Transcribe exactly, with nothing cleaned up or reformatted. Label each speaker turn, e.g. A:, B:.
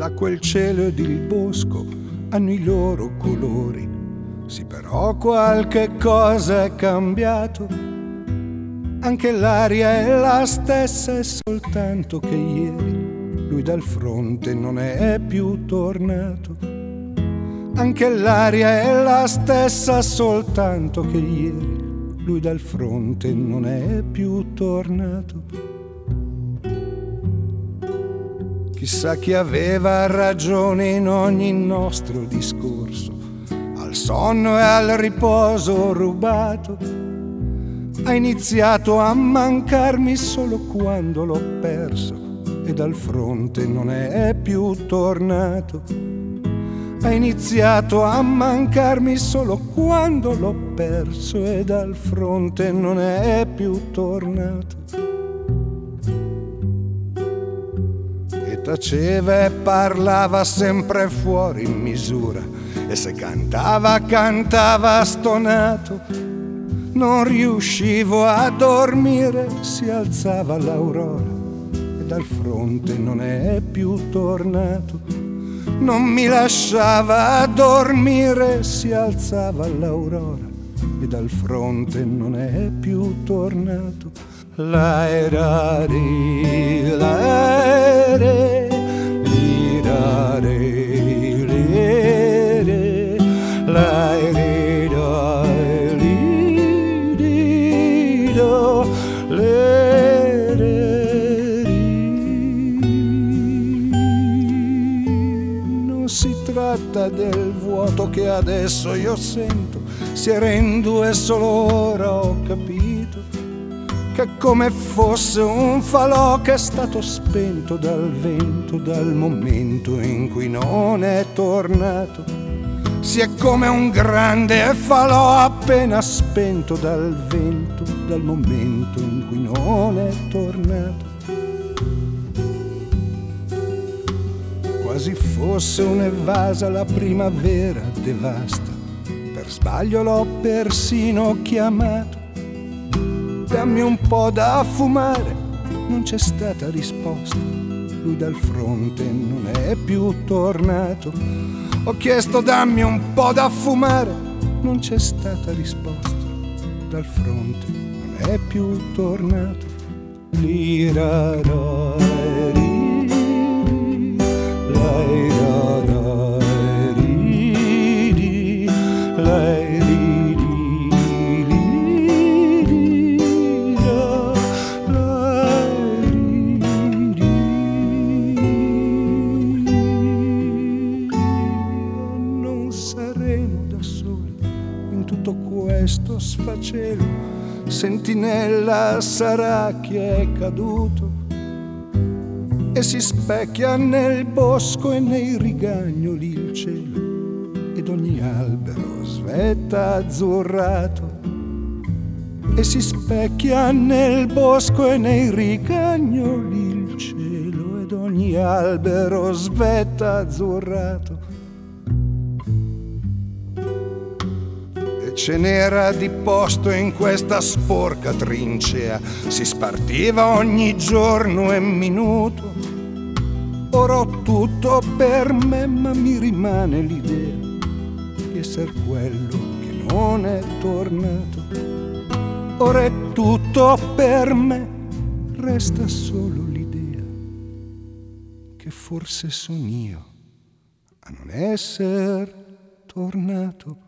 A: L'acqua, il cielo ed il bosco hanno i loro colori. Sì, però qualche cosa è cambiato. Anche l'aria è la stessa, è soltanto che ieri lui dal fronte non è più tornato. Anche l'aria è la stessa, soltanto che ieri lui dal fronte non è più tornato. Chissà chi aveva ragione in ogni nostro discorso, al sonno e al riposo rubato. Ha iniziato a mancarmi solo quando l'ho perso e dal fronte non è più tornato. Ha iniziato a mancarmi solo quando l'ho perso e dal fronte non è più tornato. E taceva e parlava sempre fuori misura, e se cantava, cantava stonato. Non riuscivo a dormire, si alzava l'aurora e dal fronte non è più tornato. Non mi lasciava dormire, si alzava l'aurora e dal fronte non è più tornato. L'aerare, l'aere, l'irare, l'ere, l'aere, l'irido, l'ere. Non si tratta del vuoto che adesso io sento, si era in due solo ora ho capito che come fosse un falò che è stato spento dal vento dal momento in cui non è tornato. Si è come un grande falò appena spento dal vento dal momento in cui non è tornato. Quasi fosse un'evasa la primavera devasta, per sbaglio l'ho persino chiamato. Dammi un po' da fumare, non c'è stata risposta, lui dal fronte non è più tornato. Ho chiesto dammi un po' da fumare, non c'è stata risposta, dal fronte non è più tornato. Lirarari, lairarari, lairidi, lirira, lairidi. Non saremo da soli in tutto questo sfacelo. Sentinella sarà chi è caduto e si specchia nel bosco e nei rigagnoli il cielo ed ogni albero svetta azzurrato. E si specchia nel bosco e nei rigagnoli il cielo ed ogni albero svetta azzurrato. Ce n'era di posto in questa sporca trincea, si spartiva ogni giorno e minuto. Ora ho tutto per me, ma mi rimane l'idea di essere quello che non è tornato. Ora è tutto per me, resta solo l'idea che forse son io a non essere tornato.